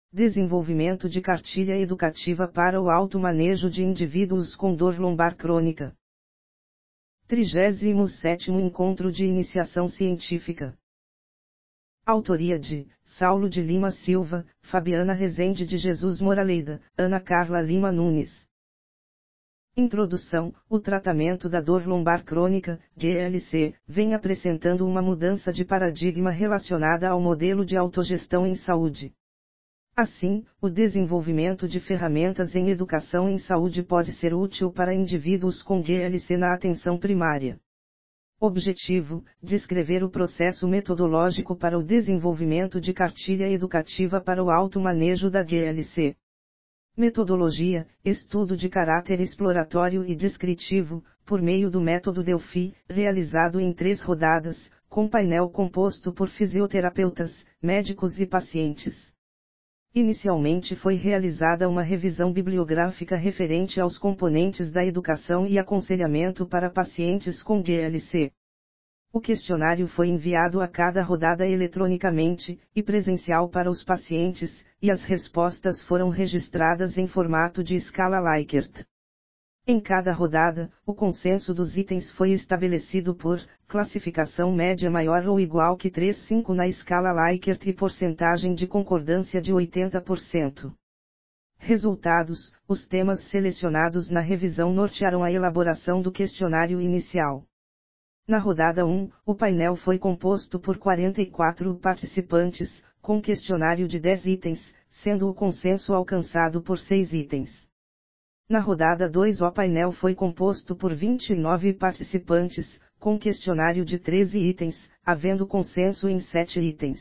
Desenvolvimento de cartilha educativa para o automanejo de indivíduos com dor lombar crônica. 37º Encontro de Iniciação Científica. Autoria de Saulo de Lima Silva, Fabiana Rezende de Jesus Moraleda, Ana Carla Lima Nunes. Introdução. O tratamento da dor lombar crônica, DLC, vem apresentando uma mudança de paradigma relacionada ao modelo de autogestão em saúde. Assim, o desenvolvimento de ferramentas em educação em saúde pode ser útil para indivíduos com DLC na atenção primária. Objetivo: descrever o processo metodológico para o desenvolvimento de cartilha educativa para o automanejo da DLC. Metodologia: estudo de caráter exploratório e descritivo, por meio do método Delphi, realizado em 3 rodadas, com painel composto por fisioterapeutas, médicos e pacientes. Inicialmente foi realizada uma revisão bibliográfica referente aos componentes da educação e aconselhamento para pacientes com DLC. O questionário foi enviado a cada rodada eletronicamente, e presencial para os pacientes, e as respostas foram registradas em formato de escala Likert. Em cada rodada, o consenso dos itens foi estabelecido por classificação média maior ou igual que 3,5 na escala Likert e porcentagem de concordância de 80%. Resultados: os temas selecionados na revisão nortearam a elaboração do questionário inicial. Na rodada 1, o painel foi composto por 44 participantes, com questionário de 10 itens, sendo o consenso alcançado por 6 itens. Na rodada 2, o painel foi composto por 29 participantes, com questionário de 13 itens, havendo consenso em 7 itens.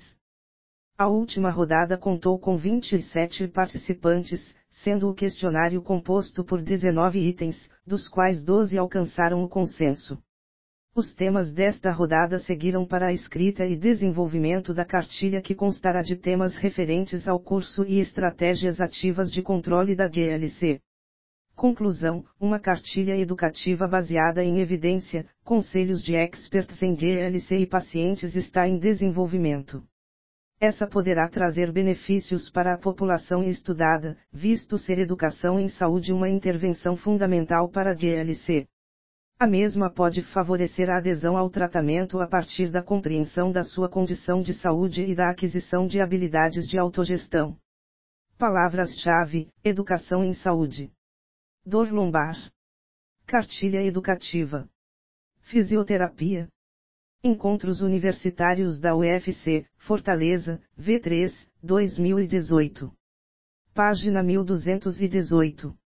A última rodada contou com 27 participantes, sendo o questionário composto por 19 itens, dos quais 12 alcançaram o consenso. Os temas desta rodada seguiram para a escrita e desenvolvimento da cartilha, que constará de temas referentes ao curso e estratégias ativas de controle da DLC. Conclusão: uma cartilha educativa baseada em evidência, conselhos de experts em DLC e pacientes está em desenvolvimento. Essa poderá trazer benefícios para a população estudada, visto ser educação em saúde uma intervenção fundamental para a DLC. A mesma pode favorecer a adesão ao tratamento a partir da compreensão da sua condição de saúde e da aquisição de habilidades de autogestão. Palavras-chave: educação em saúde. Dor lombar. Cartilha educativa. Fisioterapia. Encontros Universitários da UFC, Fortaleza, V3, 2018. Página 1218.